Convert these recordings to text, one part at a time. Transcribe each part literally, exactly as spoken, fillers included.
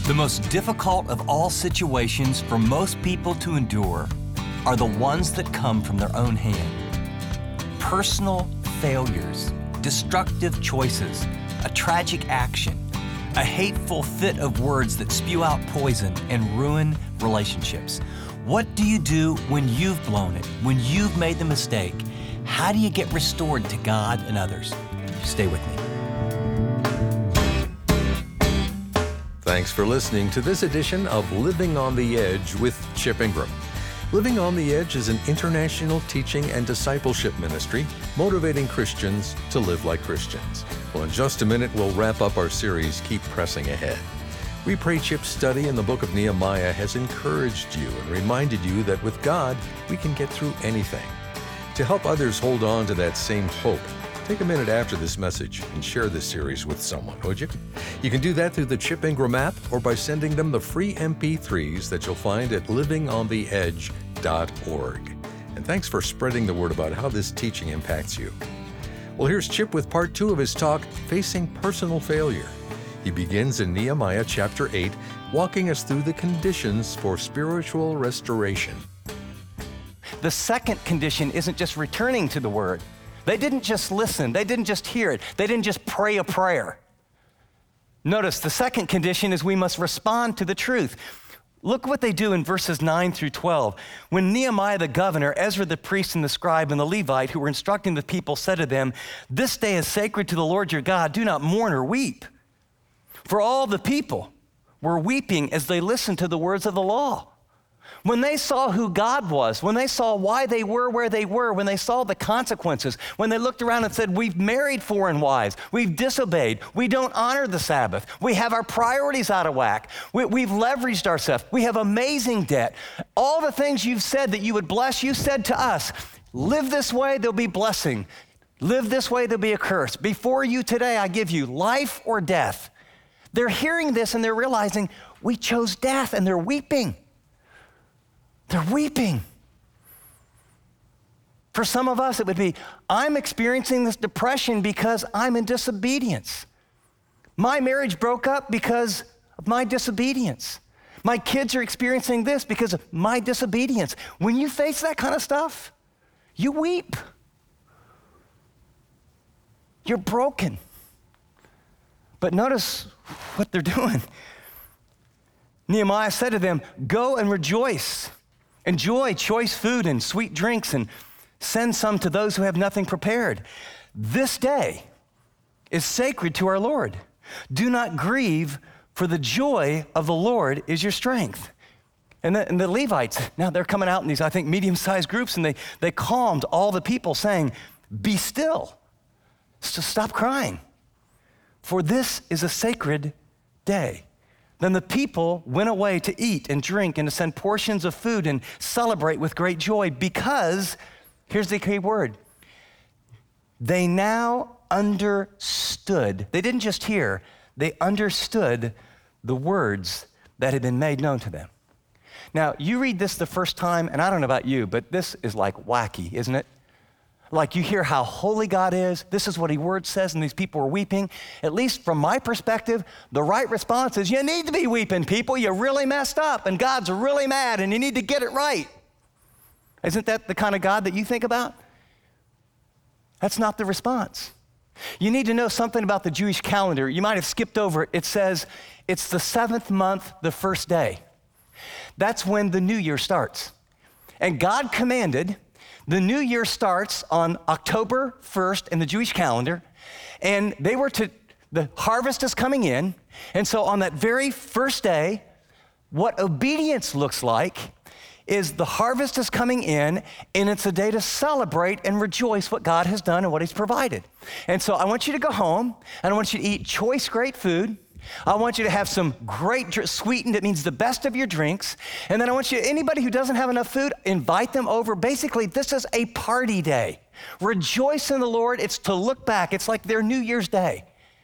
The most difficult of all situations for most people to endure are the ones that come from their own hand. Personal failures, destructive choices, a tragic action, a hateful fit of words that spew out poison and ruin relationships. What do you do when you've blown it, when you've made the mistake? How do you get restored to God and others? Stay with me. Thanks for listening to this edition of Living on the Edge with Chip Ingram. Living on the Edge is an international teaching and discipleship ministry motivating Christians to live like Christians. Well, in just a minute, we'll wrap up our series, Keep Pressing Ahead. We pray Chip's study in the book of Nehemiah has encouraged you and reminded you that with God, we can get through anything. To help others hold on to that same hope, take a minute after this message and share this series with someone, would you? You can do that through the Chip Ingram app or by sending them the free M P threes that you'll find at living on the edge dot org. And thanks for spreading the word about how this teaching impacts you. Well, here's Chip with part two of his talk, Facing Personal Failure. He begins in Nehemiah chapter eight, walking us through the conditions for spiritual restoration. The second condition isn't just returning to the word. They didn't just listen. They didn't just hear it. They didn't just pray a prayer. Notice the second condition is we must respond to the truth. Look what they do in verses nine through twelve. When Nehemiah the governor, Ezra the priest and the scribe, and the Levite who were instructing the people said to them, "This day is sacred to the Lord your God. Do not mourn or weep." For all the people were weeping as they listened to the words of the law. When they saw who God was, when they saw why they were where they were, when they saw the consequences, when they looked around and said, we've married foreign wives, we've disobeyed, we don't honor the Sabbath, we have our priorities out of whack, we, we've leveraged ourselves, we have amazing debt. All the things you've said that you would bless, you said to us, live this way, there'll be blessing. Live this way, there'll be a curse. Before you today, I give you life or death. They're hearing this and they're realizing, we chose death, and they're weeping. They're weeping. For some of us, it would be, I'm experiencing this depression because I'm in disobedience. My marriage broke up because of my disobedience. My kids are experiencing this because of my disobedience. When you face that kind of stuff, you weep. You're broken. But notice what they're doing. Nehemiah said to them, go and rejoice. Enjoy choice food and sweet drinks, and send some to those who have nothing prepared. This day is sacred to our Lord. Do not grieve, for the joy of the Lord is your strength. And the, and the Levites, now they're coming out in these, I think, medium-sized groups, and they, they calmed all the people, saying, be still, so stop crying, for this is a sacred day. Then the people went away to eat and drink and to send portions of food and celebrate with great joy because, here's the key word, they now understood. They didn't just hear, they understood the words that had been made known to them. Now, you read this the first time, and I don't know about you, but this is like wacky, isn't it? Like you hear how holy God is, this is what His word says, and these people are weeping. At least from my perspective, the right response is, you need to be weeping, people. You really messed up, and God's really mad, and you need to get it right. Isn't that the kind of God that you think about? That's not the response. You need to know something about the Jewish calendar. You might have skipped over it. It says it's the seventh month, the first day. That's when the new year starts. And God commanded, the new year starts on October first in the Jewish calendar, and they were to, the harvest is coming in, and so on that very first day, what obedience looks like is the harvest is coming in, and it's a day to celebrate and rejoice what God has done and what He's provided. And so I want you to go home, and I want you to eat choice, great food. I want you to have some great dr- sweetened, it means the best of your drinks. And then I want you, anybody who doesn't have enough food, invite them over. Basically, this is a party day. Rejoice in the Lord. It's to look back. It's like their New Year's Day.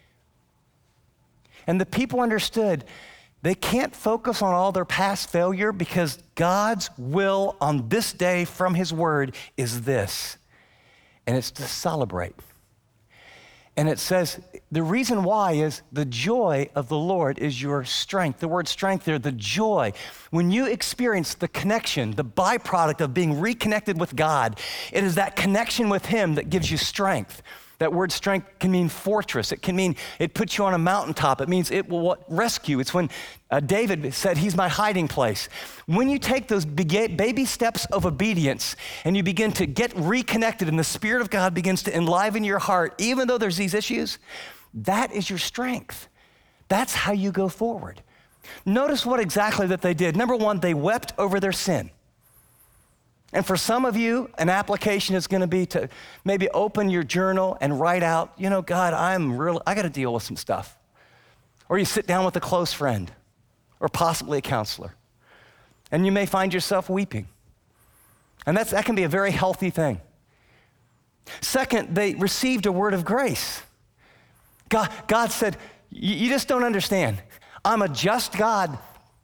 And the people understood they can't focus on all their past failure because God's will on this day from His word is this, and it's to celebrate. And it says, the reason why is the joy of the Lord is your strength. The word strength there, the joy. When you experience the connection, the byproduct of being reconnected with God, it is that connection with him that gives you strength. That word strength can mean fortress. It can mean it puts you on a mountaintop. It means it will rescue. It's when uh, David said, he's my hiding place. When you take those baby steps of obedience and you begin to get reconnected and the Spirit of God begins to enliven your heart, even though there's these issues, that is your strength. That's how you go forward. Notice what exactly that they did. Number one, they wept over their sin. And for some of you, an application is going to be to maybe open your journal and write out, you know, God, I'm real, I got to deal with some stuff. Or you sit down with a close friend or possibly a counselor, and you may find yourself weeping. And that's, that can be a very healthy thing. Second, they received a word of grace. God, God said, you just don't understand. I'm a just God.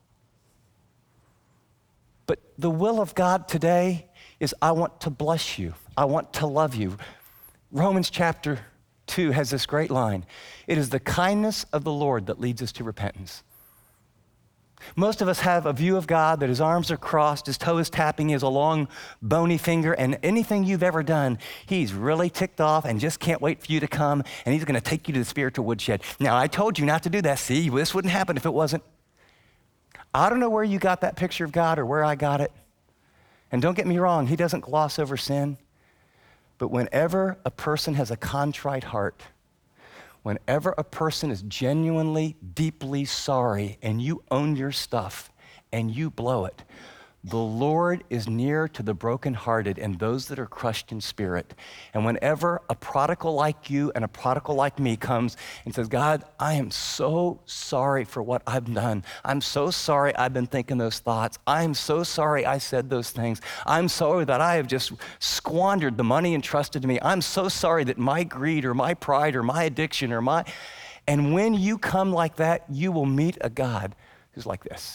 But the will of God today is I want to bless you. I want to love you. Romans chapter two has this great line. It is the kindness of the Lord that leads us to repentance. Most of us have a view of God that his arms are crossed, his toe is tapping, he has a long bony finger, and anything you've ever done, he's really ticked off and just can't wait for you to come, and he's going to take you to the spiritual woodshed. Now, I told you not to do that. See, this wouldn't happen if it wasn't. I don't know where you got that picture of God or where I got it. And don't get me wrong, he doesn't gloss over sin. But whenever a person has a contrite heart, whenever a person is genuinely, deeply sorry and you own your stuff and you blow it, the Lord is near to the brokenhearted and those that are crushed in spirit. And whenever a prodigal like you and a prodigal like me comes and says, God, I am so sorry for what I've done. I'm so sorry I've been thinking those thoughts. I'm so sorry I said those things. I'm sorry that I have just squandered the money entrusted to me. I'm so sorry that my greed or my pride or my addiction or my... And when you come like that, you will meet a God who's like this.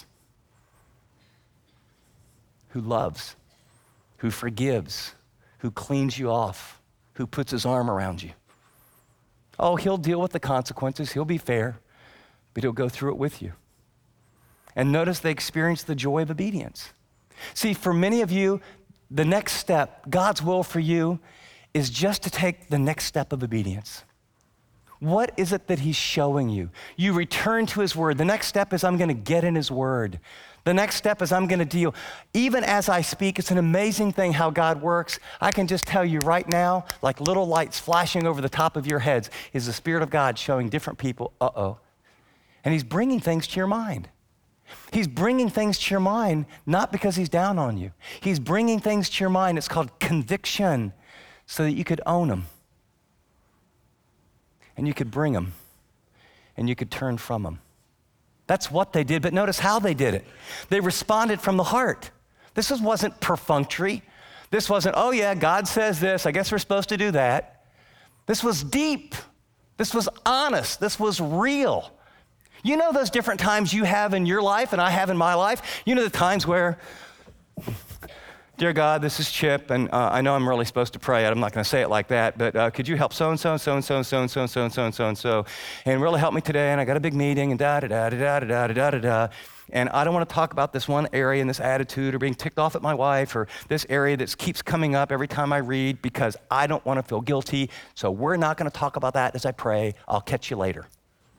Who loves, who forgives, who cleans you off, who puts his arm around you. Oh, he'll deal with the consequences. He'll be fair, but he'll go through it with you. And notice they experience the joy of obedience. See, for many of you, the next step, God's will for you, is just to take the next step of obedience. What is it that he's showing you? You return to his word. The next step is I'm going to get in his word. The next step is I'm going to deal. Even as I speak, it's an amazing thing how God works. I can just tell you right now, like little lights flashing over the top of your heads, is the Spirit of God showing different people, uh-oh. And he's bringing things to your mind. He's bringing things to your mind, not because he's down on you. He's bringing things to your mind. It's called conviction, so that you could own them. And you could bring them. And you could turn from them. That's what they did, but notice how they did it. They responded from the heart. This was, wasn't perfunctory. This wasn't, oh yeah, God says this, I guess we're supposed to do that. This was deep. This was honest. This was real. You know those different times you have in your life and I have in my life? You know the times where, dear God, this is Chip, and uh, I know I'm really supposed to pray. I'm not going to say it like that, but uh, could you help so-and-so, and so-and-so, and so-and-so, and so-and-so, and so-and-so, and really help me today, and I got a big meeting, and da-da-da-da-da-da-da-da-da, and I don't want to talk about this one area and this attitude or being ticked off at my wife or this area that keeps coming up every time I read because I don't want to feel guilty, so we're not going to talk about that as I pray. I'll catch you later.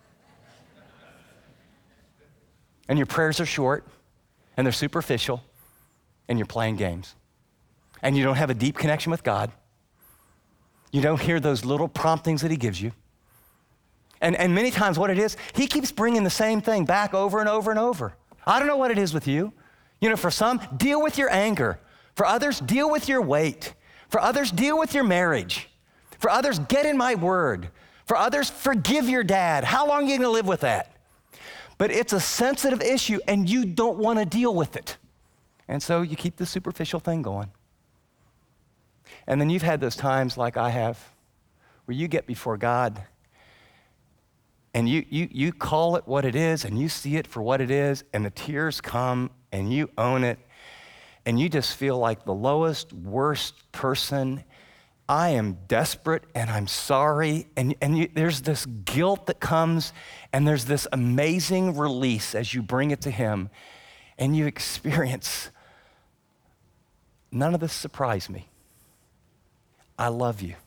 And your prayers are short, and they're superficial, and you're playing games. And you don't have a deep connection with God. You don't hear those little promptings that he gives you. And, and many times what it is, he keeps bringing the same thing back over and over and over. I don't know what it is with you. You know, for some, deal with your anger. For others, deal with your weight. For others, deal with your marriage. For others, get in my word. For others, forgive your dad. How long are you going to live with that? But it's a sensitive issue, and you don't want to deal with it. And so you keep the superficial thing going. And then you've had those times like I have where you get before God and you, you, you call it what it is and you see it for what it is and the tears come and you own it and you just feel like the lowest, worst person I am desperate and I'm sorry. And, and you, there's this guilt that comes, and there's this amazing release as you bring it to him, and you experience, none of this surprised me. I love you.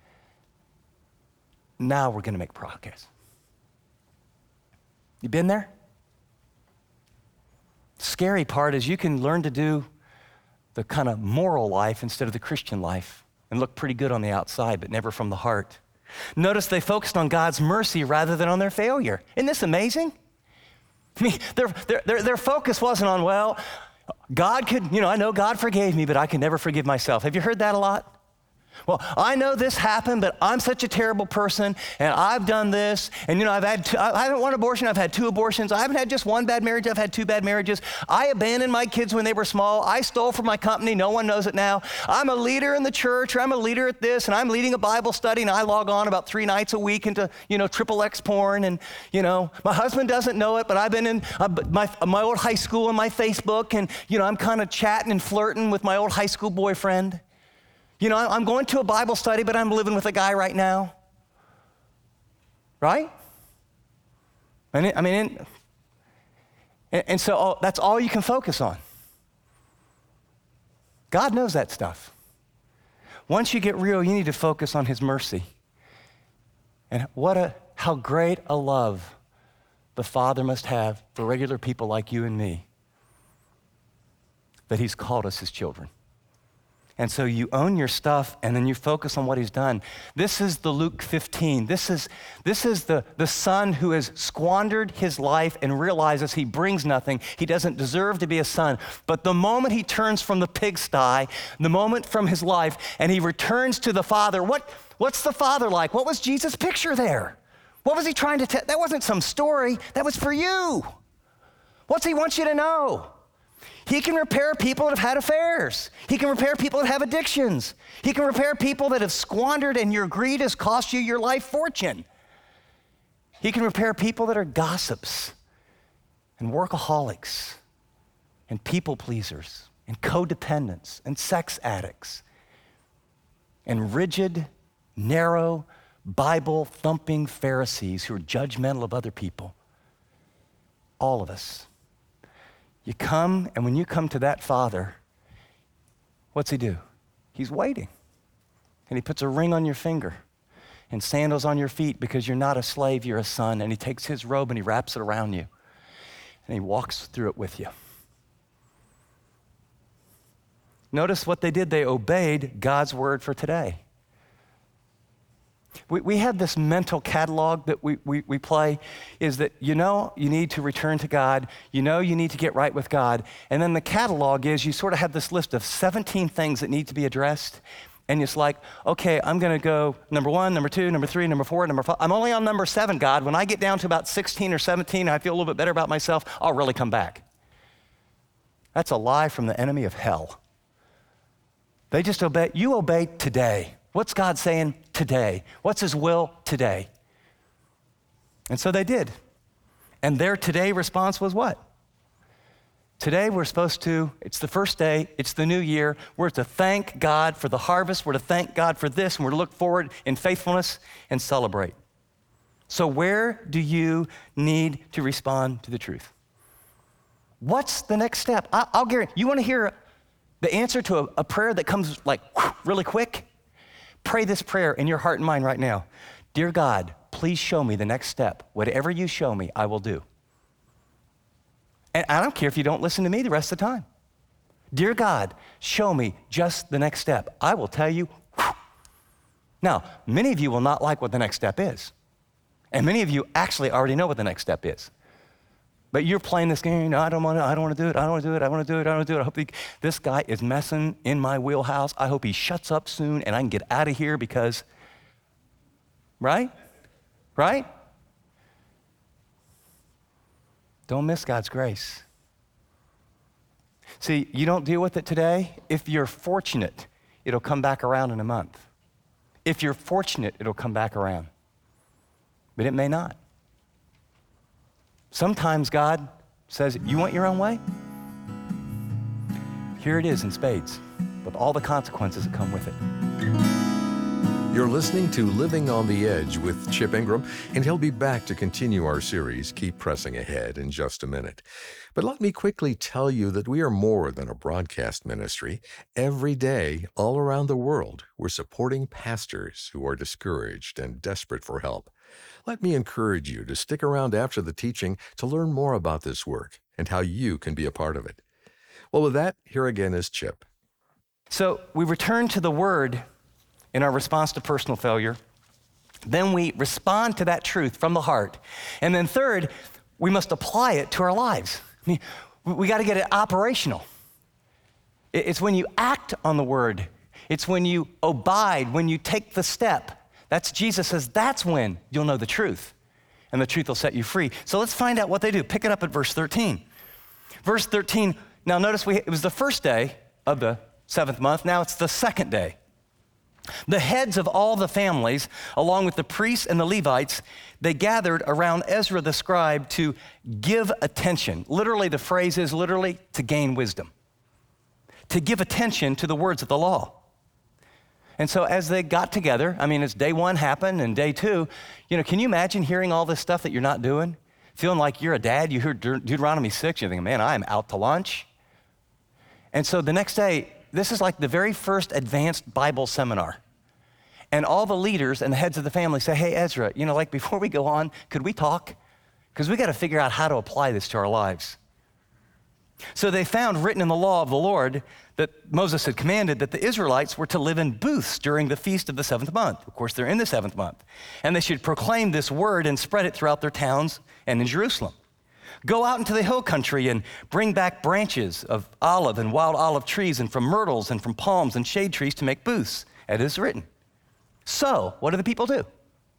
Now we're going to make progress. You been there? Scary part is you can learn to do the kind of moral life instead of the Christian life and look pretty good on the outside, but never from the heart. Notice they focused on God's mercy rather than on their failure. Isn't this amazing? I mean, their, their, their, their focus wasn't on, well, God could, you know, I know God forgave me, but I can never forgive myself. Have you heard that a lot? Well, I know this happened, but I'm such a terrible person, and I've done this, and you know, I've had, two, I haven't one abortion, I've had two abortions. I haven't had just one bad marriage, I've had two bad marriages. I abandoned my kids when they were small. I stole from my company, no one knows it now. I'm a leader in the church, or I'm a leader at this, and I'm leading a Bible study, and I log on about three nights a week into, you know, triple X porn, and you know, my husband doesn't know it, but I've been in uh, my, my old high school and my Facebook, and you know, I'm kind of chatting and flirting with my old high school boyfriend. You know, I'm going to a Bible study, but I'm living with a guy right now. Right? And I mean, and, and so all, that's all you can focus on. God knows that stuff. Once you get real, you need to focus on his mercy. And what a, how great a love the Father must have for regular people like you and me, that he's called us his children. And so you own your stuff, and then you focus on what he's done. This is the Luke fifteen. This is, this is the, the son who has squandered his life and realizes he brings nothing. He doesn't deserve to be a son. But the moment he turns from the pigsty, the moment from his life, and he returns to the Father, what, what's the Father like? What was Jesus' picture there? What was he trying to tell? That wasn't some story. That was for you. What's he want you to know? He can repair people that have had affairs. He can repair people that have addictions. He can repair people that have squandered and your greed has cost you your life fortune. He can repair people that are gossips and workaholics and people pleasers and codependents and sex addicts and rigid, narrow, Bible-thumping Pharisees who are judgmental of other people. All of us. You come, and when you come to that Father, what's he do? He's waiting. And he puts a ring on your finger and sandals on your feet because you're not a slave, you're a son. And he takes his robe and he wraps it around you. And he walks through it with you. Notice what they did. They obeyed God's word for today. We, we have this mental catalog that we, we, we play, is that you know you need to return to God, you know you need to get right with God, and then the catalog is you sort of have this list of seventeen things that need to be addressed, and it's like, okay, I'm gonna go number one, number two, number three, number four, number five. I'm only on number seven, God. When I get down to about sixteen or seventeen, and I feel a little bit better about myself, I'll really come back. That's a lie from the enemy of hell. They just obey, you obey today. What's God saying today? What's his will today? And so they did. And their today response was what? Today we're supposed to, it's the first day, it's the new year, we're to thank God for the harvest, we're to thank God for this, and we're to look forward in faithfulness and celebrate. So where do you need to respond to the truth? What's the next step? I, I'll guarantee, you wanna hear the answer to a, a prayer that comes like whew, really quick? Pray this prayer in your heart and mind right now. Dear God, please show me the next step. Whatever you show me, I will do. And I don't care if you don't listen to me the rest of the time. Dear God, show me just the next step. I will tell you. Whew. Now, many of you will not like what the next step is. And many of you actually already know what the next step is. But you're playing this game, no, I don't want to, I don't want to do it, I don't want to do it, I want to do it, I don't want to do it. I hope he, this guy is messing in my wheelhouse. I hope he shuts up soon and I can get out of here because, right? Right? Don't miss God's grace. See, you don't deal with it today. If you're fortunate, it'll come back around in a month. If you're fortunate, it'll come back around. But it may not. Sometimes God says, you want your own way? Here it is in spades, with all the consequences that come with it. You're listening to Living on the Edge with Chip Ingram, and he'll be back to continue our series, Keep Pressing Ahead, in just a minute. But let me quickly tell you that we are more than a broadcast ministry. Every day, all around the world, we're supporting pastors who are discouraged and desperate for help. Let me encourage you to stick around after the teaching to learn more about this work and how you can be a part of it. Well, with that, here again is Chip. So we return to the Word in our response to personal failure. Then we respond to that truth from the heart. And then third, we must apply it to our lives. I mean, we got to get it operational. It's when you act on the Word. It's when you abide, when you take the step. That's, Jesus says, that's when you'll know the truth, and the truth will set you free. So let's find out what they do. Pick it up at verse thirteen. Verse thirteen, now notice we, it was the first day of the seventh month. Now it's the second day. The heads of all the families, along with the priests and the Levites, they gathered around Ezra the scribe to give attention. Literally, the phrase is literally to gain wisdom, to give attention to the words of the law. And so as they got together, I mean, as day one happened and day two, you know, can you imagine hearing all this stuff that you're not doing? Feeling like you're a dad, you heard De- Deuteronomy six, you're thinking, man, I am out to lunch. And so the next day, this is like the very first advanced Bible seminar. And all the leaders and the heads of the family say, hey, Ezra, you know, like before we go on, could we talk? Because we got to figure out how to apply this to our lives. So they found written in the law of the Lord that Moses had commanded that the Israelites were to live in booths during the feast of the seventh month. Of course, they're in the seventh month. And they should proclaim this word and spread it throughout their towns and in Jerusalem. Go out into the hill country and bring back branches of olive and wild olive trees and from myrtles and from palms and shade trees to make booths, as it is written. So, what do the people do?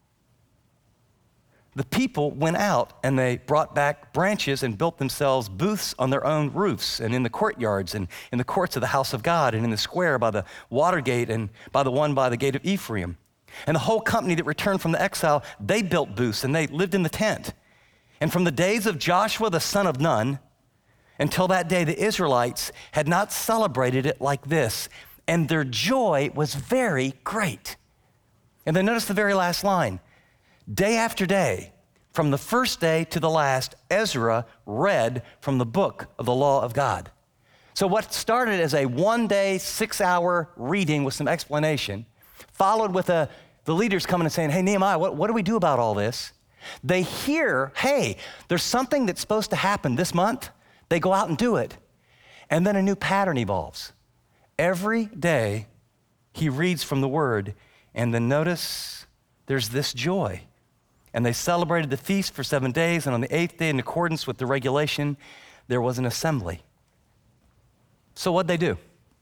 The people went out and they brought back branches and built themselves booths on their own roofs and in the courtyards and in the courts of the house of God and in the square by the water gate and by the one by the gate of Ephraim. And the whole company that returned from the exile, they built booths and they lived in the tent. And from the days of Joshua the son of Nun until that day, the Israelites had not celebrated it like this, and their joy was very great. And then notice the very last line. Day after day, from the first day to the last, Ezra read from the book of the law of God. So what started as a one-day, six-hour reading with some explanation, followed with a, the leaders coming and saying, hey, Nehemiah, what, what do we do about all this? They hear, hey, there's something that's supposed to happen this month. They go out and do it. And then a new pattern evolves. Every day, he reads from the word, and then notice there's this joy. And they celebrated the feast for seven days, and on the eighth day, in accordance with the regulation, there was an assembly. So what'd they do?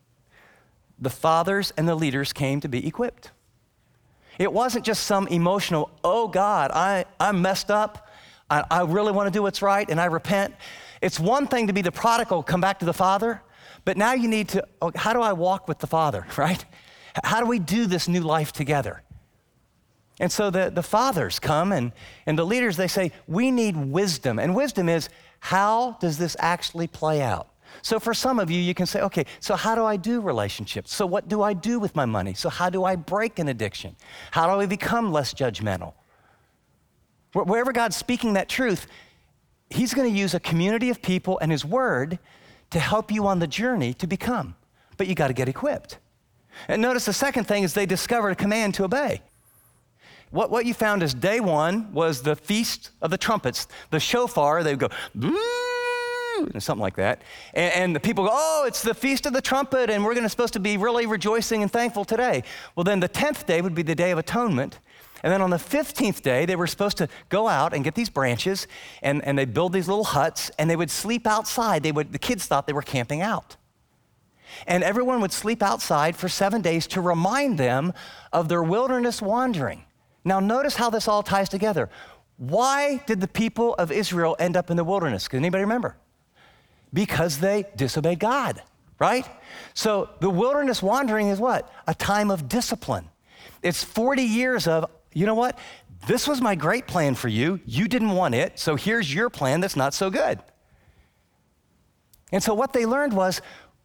The fathers and the leaders came to be equipped. It wasn't just some emotional, oh God, I, I'm messed up, I, I really want to do what's right, and I repent. It's one thing to be the prodigal, come back to the Father, but now you need to, oh, how do I walk with the Father, right? How do we do this new life together? And so the, the fathers come and, and the leaders, they say, we need wisdom. And wisdom is, how does this actually play out? So for some of you, you can say, okay, so how do I do relationships? So what do I do with my money? So how do I break an addiction? How do I become less judgmental? Wherever God's speaking that truth, he's going to use a community of people and his word to help you on the journey to become. But you got to get equipped. And notice the second thing is they discovered a command to obey. What, what you found is day one was the Feast of the Trumpets. The shofar, they would go, something like that. And, and the people go, oh, it's the Feast of the Trumpet, and we're going to supposed to be really rejoicing and thankful today. Well, then the tenth day would be the Day of Atonement. And then on the fifteenth day, they were supposed to go out and get these branches, and, and they'd build these little huts, and they would sleep outside. They would, the kids thought they were camping out. And everyone would sleep outside for seven days to remind them of their wilderness wandering. Now notice how this all ties together. Why did the people of Israel end up in the wilderness? Can anybody remember? Because they disobeyed God, right? So the wilderness wandering is what? A time of discipline. It's forty years of, you know what? This was my great plan for you. You didn't want it, so here's your plan that's not so good. And so what they learned was,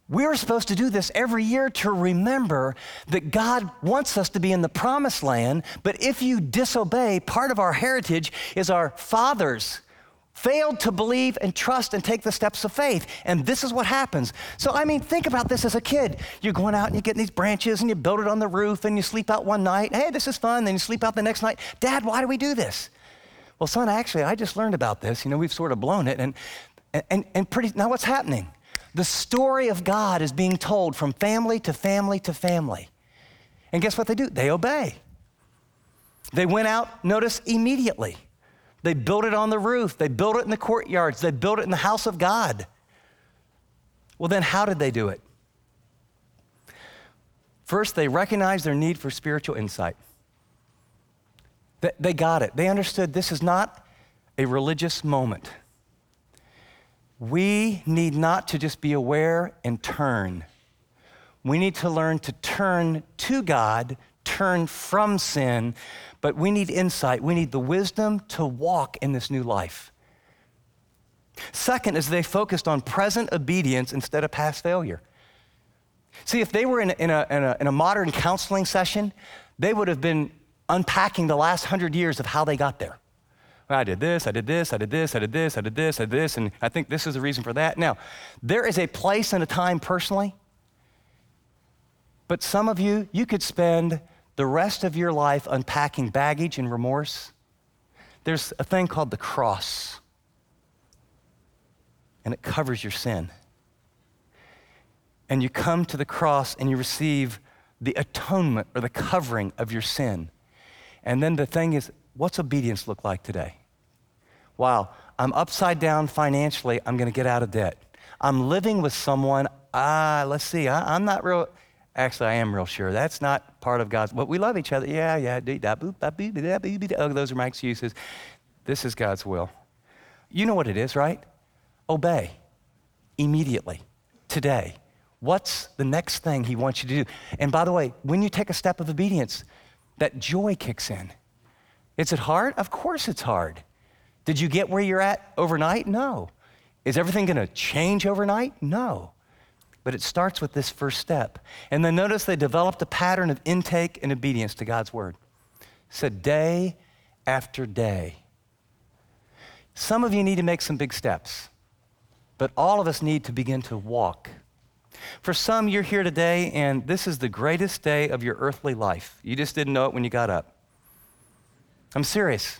We're supposed to do this every year to remember that God wants us to be in the promised land, but if you disobey, part of our heritage is our fathers failed to believe and trust and take the steps of faith. And this is what happens. So, I mean, think about this as a kid. You're going out and you're getting these branches and you build it on the roof and you sleep out one night. Hey, this is fun. Then you sleep out the next night. Dad, why do we do this? Well, son, actually, I just learned about this. You know, we've sort of blown it. And, and, and pretty, now what's happening? The story of God is being told from family to family to family. And guess what they do? They obey. They went out, notice, immediately. They built it on the roof. They built it in the courtyards. They built it in the house of God. Well, then how did they do it? First, they recognized their need for spiritual insight. They, they got it. They understood this is not a religious moment. We need not to just be aware and turn. We need to learn to turn to God, turn from sin, but we need insight. We need the wisdom to walk in this new life. Second is they focused on present obedience instead of past failure. See, if they were in a, in a, in a, in a modern counseling session, they would have been unpacking the last hundred years of how they got there. Well, I did this, I did this, I did this, I did this, I did this, I did this, and I think this is the reason for that. Now, there is a place and a time personally, but some of you, you could spend the rest of your life unpacking baggage and remorse. There's a thing called the cross, and it covers your sin. And you come to the cross and you receive the atonement or the covering of your sin. And then the thing is, what's obedience look like today? Wow, I'm upside down financially, I'm gonna get out of debt. I'm living with someone, ah, let's see, I, I'm not real, actually I am real sure, that's not part of God's, but we love each other, yeah, yeah, oh, those are my excuses. This is God's will. You know what it is, right? Obey, immediately, today. What's the next thing he wants you to do? And by the way, when you take a step of obedience, that joy kicks in. Is it hard? Of course it's hard. Did you get where you're at overnight? No. Is everything gonna change overnight? No. But it starts with this first step. And then notice they developed a pattern of intake and obedience to God's word. So day after day. Some of you need to make some big steps, but all of us need to begin to walk. For some, you're here today and this is the greatest day of your earthly life. You just didn't know it when you got up. I'm serious.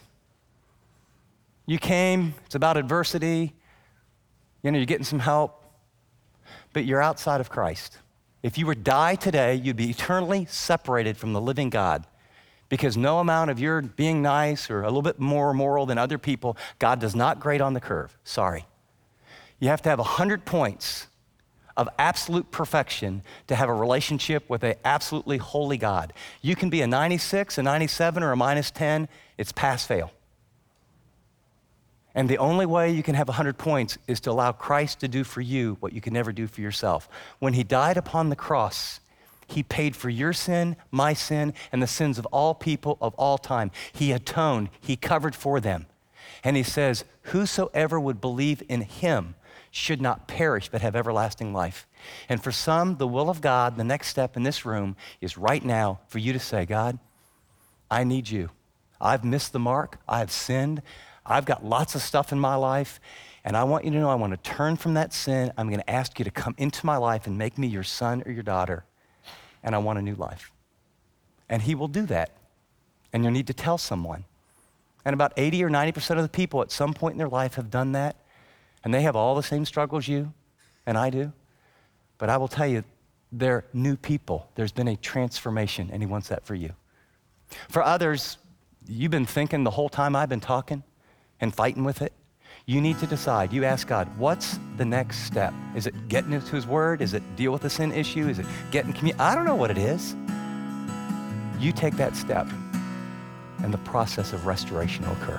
You came, it's about adversity, you know, you're getting some help, but you're outside of Christ. If you were to die today, you'd be eternally separated from the living God because no amount of your being nice or a little bit more moral than other people, God does not grade on the curve. Sorry. You have to have one hundred points of absolute perfection to have a relationship with an absolutely holy God. You can be a ninety-six, a ninety-seven, or a minus ten. It's pass fail. And the only way you can have one hundred points is to allow Christ to do for you what you can never do for yourself. When he died upon the cross, he paid for your sin, my sin, and the sins of all people of all time. He atoned, he covered for them. And he says, whosoever would believe in him should not perish but have everlasting life. And for some, the will of God, the next step in this room is right now for you to say, God, I need you. I've missed the mark. I have sinned. I've got lots of stuff in my life, and I want you to know I want to turn from that sin. I'm going to ask you to come into my life and make me your son or your daughter, and I want a new life. And he will do that, and you'll need to tell someone. And about eighty or ninety percent of the people at some point in their life have done that, and they have all the same struggles you and I do. But I will tell you, they're new people. There's been a transformation, and he wants that for you. For others, you've been thinking the whole time I've been talking and fighting with it. You need to decide. You ask God, what's the next step? Is it getting into his word? Is it deal with the sin issue? Is it getting community? I don't know what it is. You take that step, and the process of restoration will occur.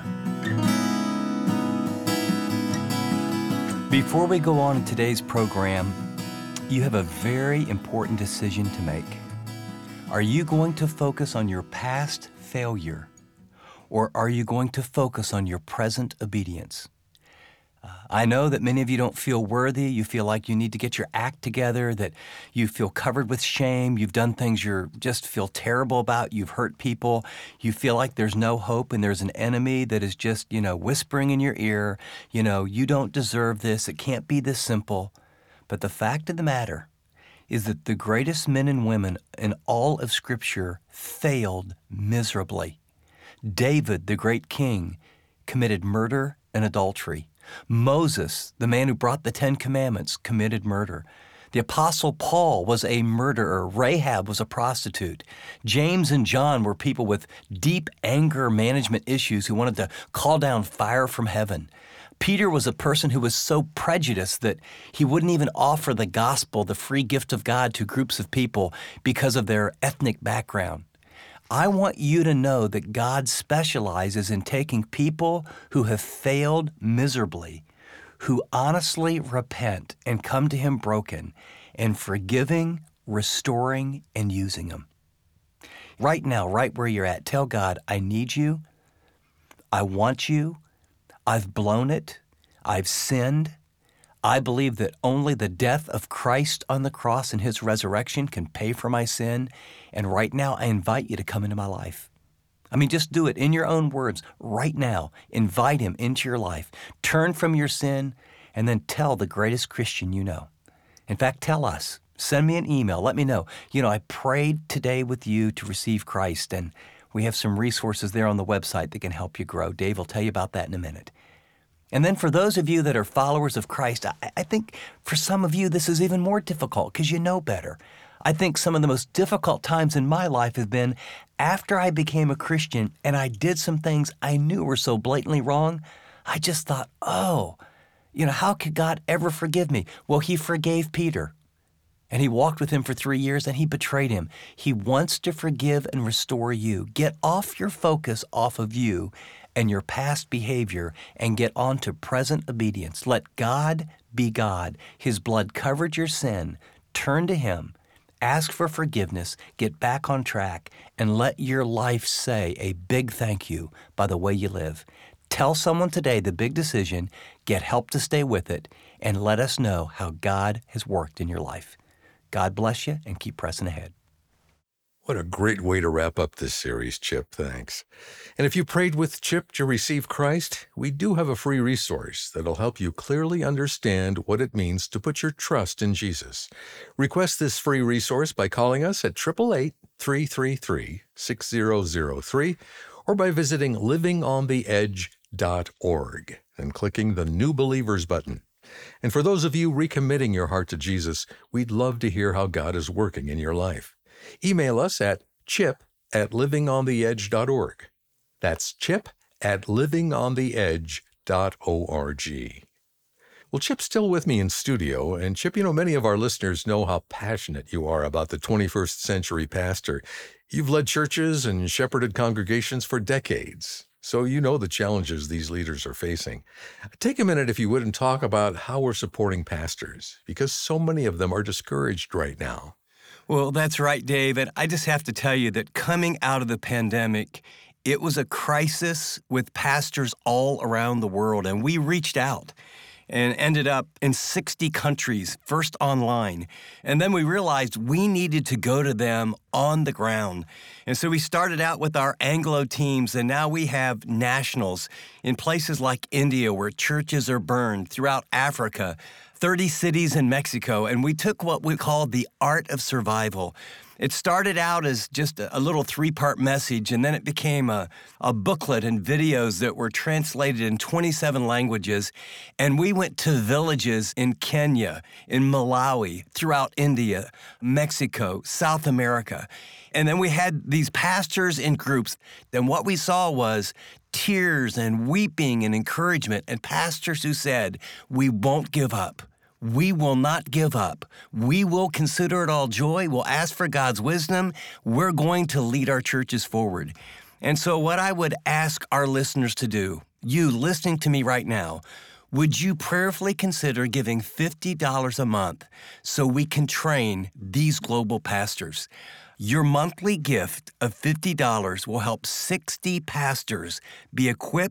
Before we go on in today's program, you have a very important decision to make. Are you going to focus on your past failure, or are you going to focus on your present obedience? I know that many of you don't feel worthy. You feel like you need to get your act together, that you feel covered with shame. You've done things you just feel terrible about. You've hurt people. You feel like there's no hope and there's an enemy that is just, you know, whispering in your ear, you know, you don't deserve this. It can't be this simple. But the fact of the matter is that the greatest men and women in all of Scripture failed miserably. David, the great king, committed murder and adultery. Moses, the man who brought the Ten Commandments, committed murder. The Apostle Paul was a murderer. Rahab was a prostitute. James and John were people with deep anger management issues who wanted to call down fire from heaven. Peter was a person who was so prejudiced that he wouldn't even offer the gospel, the free gift of God, to groups of people because of their ethnic background. I want you to know that God specializes in taking people who have failed miserably, who honestly repent and come to Him broken, and forgiving, restoring, and using them. Right now, right where you're at, tell God, I need you, I want you, I've blown it, I've sinned. I believe that only the death of Christ on the cross and His resurrection can pay for my sin. And right now, I invite you to come into my life. I mean, just do it in your own words right now. Invite Him into your life. Turn from your sin and then tell the greatest Christian you know. In fact, tell us. Send me an email. Let me know. You know, I prayed today with you to receive Christ, and we have some resources there on the website that can help you grow. Dave will tell you about that in a minute. And then for those of you that are followers of Christ, I, I think for some of you this is even more difficult because you know better. I think some of the most difficult times in my life have been after I became a Christian and I did some things I knew were so blatantly wrong. I just thought, oh, you know, how could God ever forgive me? Well, He forgave Peter. And He walked with him for three years and he betrayed him. He wants to forgive and restore you. Get off your focus off of you and your past behavior and get on to present obedience. Let God be God. His blood covered your sin. Turn to Him. Ask for forgiveness. Get back on track and let your life say a big thank you by the way you live. Tell someone today the big decision, get help to stay with it, and let us know how God has worked in your life. God bless you and keep pressing ahead. What a great way to wrap up this series, Chip. Thanks. And if you prayed with Chip to receive Christ, we do have a free resource that'll help you clearly understand what it means to put your trust in Jesus. Request this free resource by calling us at eight eight eight, three three three, six zero zero three or by visiting living on the edge dot org and clicking the New Believers button. And for those of you recommitting your heart to Jesus, we'd love to hear how God is working in your life. Email us at chip at living on the edge dot org. That's chip at living on the edge dot org. Well, Chip's still with me in studio, and Chip, you know, many of our listeners know how passionate you are about the twenty-first century pastor. You've led churches and shepherded congregations for decades, so you know the challenges these leaders are facing. Take a minute, if you would, and talk about how we're supporting pastors, because so many of them are discouraged right now. Well, that's right, Dave. And I just have to tell you that coming out of the pandemic, it was a crisis with pastors all around the world. And we reached out and ended up in sixty countries, first online. And then we realized we needed to go to them on the ground. And so we started out with our Anglo teams, and now we have nationals in places like India where churches are burned, throughout Africa, thirty cities in Mexico, and we took what we called the art of survival. It started out as just a little three-part message, and then it became a, a booklet and videos that were translated in twenty-seven languages. And we went to villages in Kenya, in Malawi, throughout India, Mexico, South America. And then we had these pastors in groups. And what we saw was tears and weeping and encouragement, and pastors who said, we won't give up. We will not give up. We will consider it all joy. We'll ask for God's wisdom. We're going to lead our churches forward. And so what I would ask our listeners to do, you listening to me right now, would you prayerfully consider giving fifty dollars a month so we can train these global pastors? Your monthly gift of fifty dollars will help sixty pastors be equipped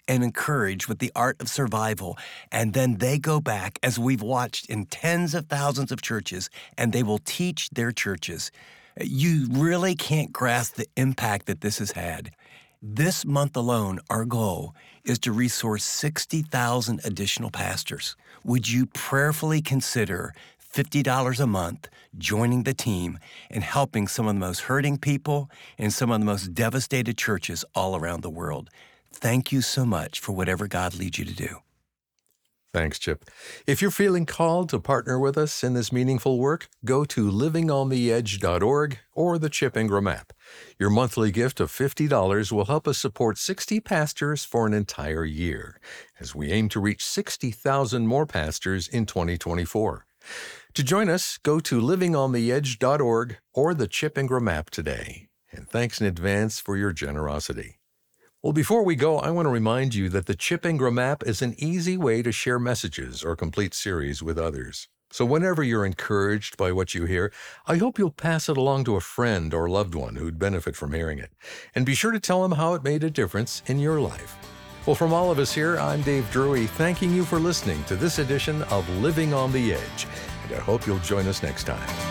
and encourage with the art of survival. And then they go back, as we've watched in tens of thousands of churches, and they will teach their churches. You really can't grasp the impact that this has had. This month alone, our goal is to resource sixty thousand additional pastors. Would you prayerfully consider fifty dollars a month, joining the team, and helping some of the most hurting people in some of the most devastated churches all around the world? Thank you so much for whatever God leads you to do. Thanks, Chip. If you're feeling called to partner with us in this meaningful work, go to living on the edge dot org or the Chip Ingram app. Your monthly gift of fifty dollars will help us support sixty pastors for an entire year, as we aim to reach sixty thousand more pastors in twenty twenty-four. To join us, go to living on the edge dot org or the Chip Ingram app today. And thanks in advance for your generosity. Well, before we go, I want to remind you that the Chip Ingram app is an easy way to share messages or complete series with others. So whenever you're encouraged by what you hear, I hope you'll pass it along to a friend or loved one who'd benefit from hearing it. And be sure to tell them how it made a difference in your life. Well, from all of us here, I'm Dave Drury, thanking you for listening to this edition of Living on the Edge. And I hope you'll join us next time.